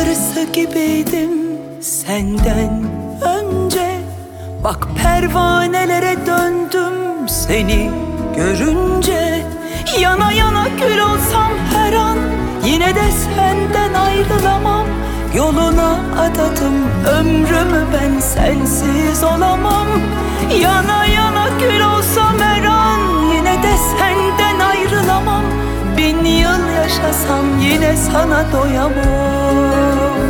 arısı gibiydim senden önce. Bak pervanelere döndüm seni görünce. Yana yana kül olsam her an, yine de senden ayrılamam. Yoluna adadım ömrümü, ben sensiz olamam. Yana yana kül olsam her an, yine de senden ayrılamam. 1000 yıl yaşasam yine sana doyamam.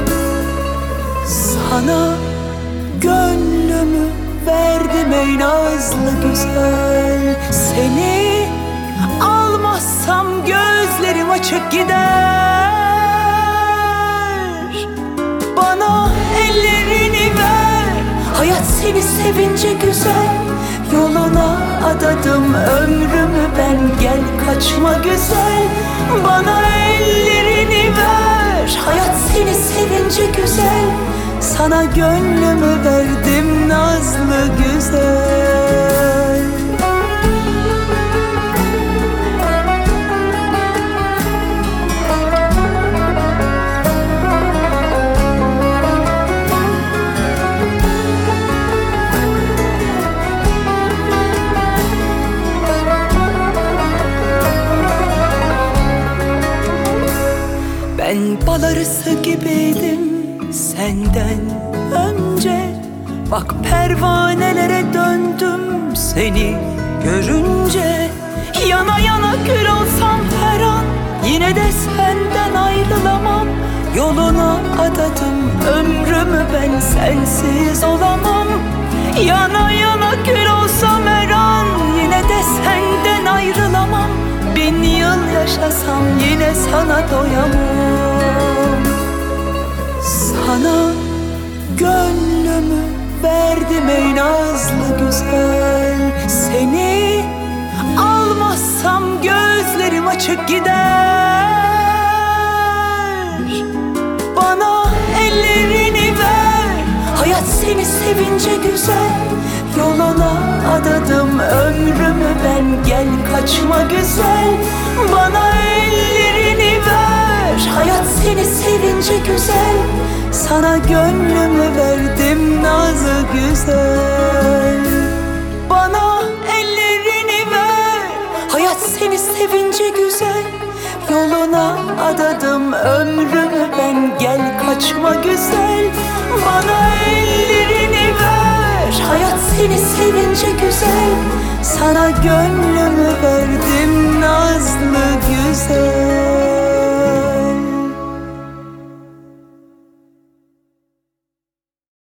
Sana gönlümü verdim ey nazlı güzel. Seni almazsam gözlerim açık gider. Bana ellerini ver, hayat seni sevince güzel. Yoluna adadım ömrümü ben, gel kaçma güzel. Bana ellerini ver, hayat seni sevince güzel. Sana gönlümü verdim nazlı güzel. Ben bal arısı gibiydim senden önce. Bak pervanelere döndüm seni görünce. Yana yana kül olsam her an, yine de senden ayrılamam. Yoluna adadım ömrümü, ben sensiz olamam. Yana yana kül olsam her an, yine de senden ayrılamam. 1000 yıl yaşasam yine sana doyamam. Sana gönlümü verdim ey nazlı güzel. Seni almazsam gözlerim açık gider. Bana ellerini ver, hayat seni sevince güzel. Yoluna adadım ömrümü ben, gel kaçma güzel. Bana ellerini ver, hayat seni sevince güzel. Sana gönlümü verdim nazlı güzel. Bana ellerini ver, hayat seni sevince güzel. Yoluna adadım ömrümü ben, gel kaçma güzel. Bana ellerini ver, hayat seni sevince güzel. Sana gönlümü verdim nazlı güzel.